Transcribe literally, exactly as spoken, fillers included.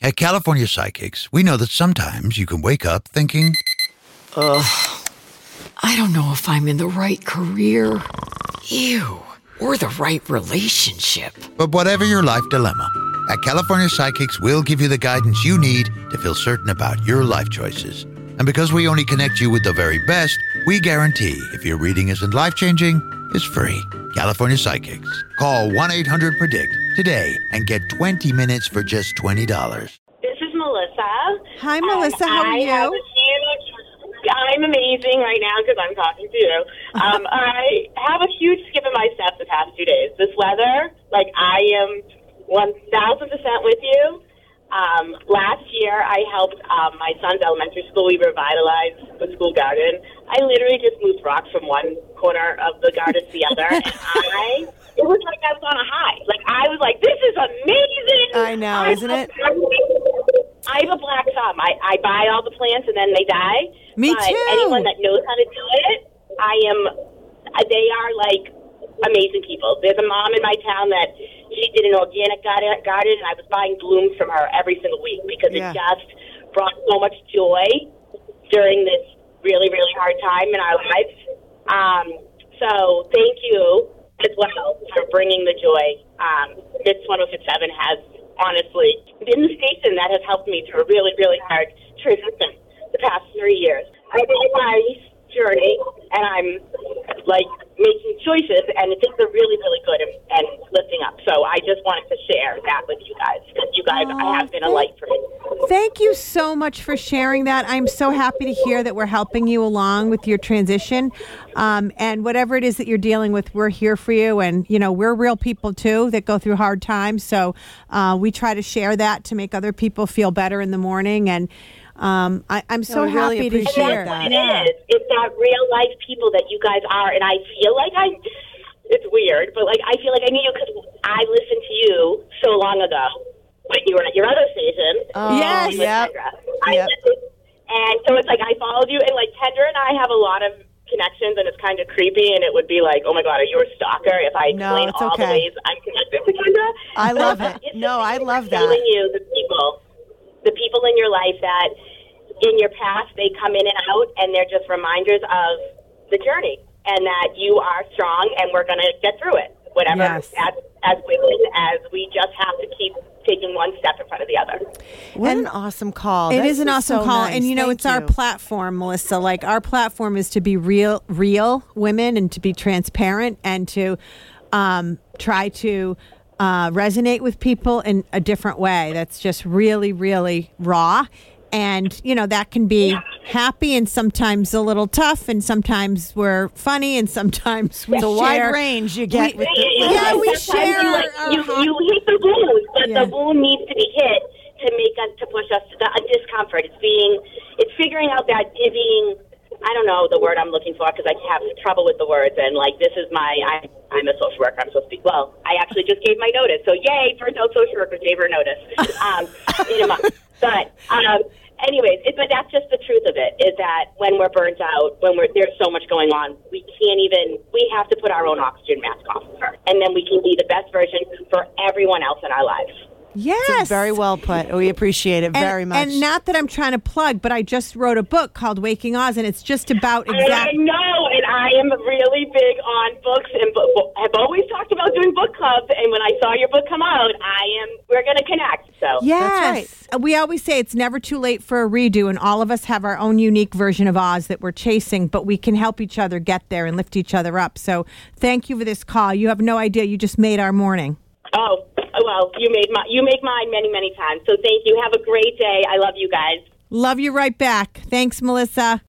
At California Psychics, we know that sometimes you can wake up thinking, ugh, I don't know if I'm in the right career. Ew. Or the right relationship. But whatever your life dilemma, at California Psychics, we'll give you the guidance you need to feel certain about your life choices. And because we only connect you with the very best, we guarantee if your reading isn't life-changing, it's free. California Psychics. Call one eight hundred predict today and get twenty minutes for just twenty dollars. This is Melissa. Hi, Melissa. How are I you? Have a huge, I'm amazing right now because I'm talking to you. Um, I have a huge skip in my step the past two days. This weather, like I am one thousand percent with you. Um, last year, I helped um, my son's elementary school. We revitalized the school garden. I literally just moved rocks from one corner of the garden to the other, and I, it was like I was on a high. Like, I was like, this is amazing. I know, I, isn't it? I have a black thumb. I, I buy all the plants, and then they die. Me but too. Anyone that knows how to do it, I am, they are, like, amazing people. There's a mom in my town that she did an organic garden, garden, and I was buying blooms from her every single week because Yeah. it just brought so much joy during this really, really hard time in our lives. Um, so thank you as well for bringing the joy. Um, Mix one oh six point seven has honestly been the station that has helped me through a really, really hard transition the past three years. I'm in my journey, and I'm, like, making choices, and things are really, really good and, and lifting up. So I just wanted to share that with you guys, because you guys Aw, have been a light for me. Thank you so much for sharing that. I'm so happy to hear that we're helping you along with your transition. Um, and whatever it is that you're dealing with, we're here for you. And, you know, we're real people, too, that go through hard times. So uh, we try to share that to make other people feel better in the morning. And um, I, I'm so we really happy to appreciate share That's that. what it is. It's that real life people that you guys are, and I feel like I, it's weird, but like I feel like I knew you because I listened to you so long ago when you were at your other station. Oh, Yes. with yep. Kendra. I Yep. listened, and so it's like I followed you, and like Kendra and I have a lot of connections, and it's kind of creepy, and it would be like, oh my God, are you a stalker? If I No, explain it's all the okay. ways I'm connected to Kendra. I But love it. it's No, just I like love telling that. you the people, the people in your life that in your past, they come in and out, and they're just reminders of the journey, and that you are strong, and we're going to get through it, whatever, Yes. as, as quickly as we just have to keep taking one step in front of the other. What And an awesome call. It That's is an just awesome so call. nice. And, you know, Thank it's our you. platform, Melissa. Like, our platform is to be real, real women and to be transparent and to um, try to uh, resonate with people in a different way that's just really, really raw. And, you know, that can be happy and sometimes a little tough, and sometimes we're funny, and sometimes we It's a share. wide range you get We- with the, Yeah, we Sometimes share You, like, our you, hot- you hit the wound, but Yeah. the wound needs to be hit to make us, to push us to the uh, discomfort. It's being, it's figuring out that divvying, I don't know the word I'm looking for because I have trouble with the words, and like this is my, I, I'm a social worker, I'm supposed to be, well, I actually just gave my notice, so yay, burnt out social worker gave her notice um, in a month. But um, anyways, it, but that's just the truth of it, is that when we're burnt out, when we're, there's so much going on, we can't even, we have to put our own oxygen mask on first, and then we can be the best version for everyone else in our lives. Yes. very well put. We appreciate it And, very much. and not that I'm trying to plug, but I just wrote a book called Waking Oz, and it's just about I exactly. know, and I am really big on books, and bu- have always talked about doing book clubs. And when I saw your book come out, I am. We're going to connect. So Yes. We always say it's never too late for a redo, and all of us have our own unique version of Oz that we're chasing, but we can help each other get there and lift each other up. So thank you for this call. You have no idea. You just made our morning. Oh, well, you made my you make mine many, many times. So thank you. Have a great day. I love you guys. Love you right back. Thanks, Melissa.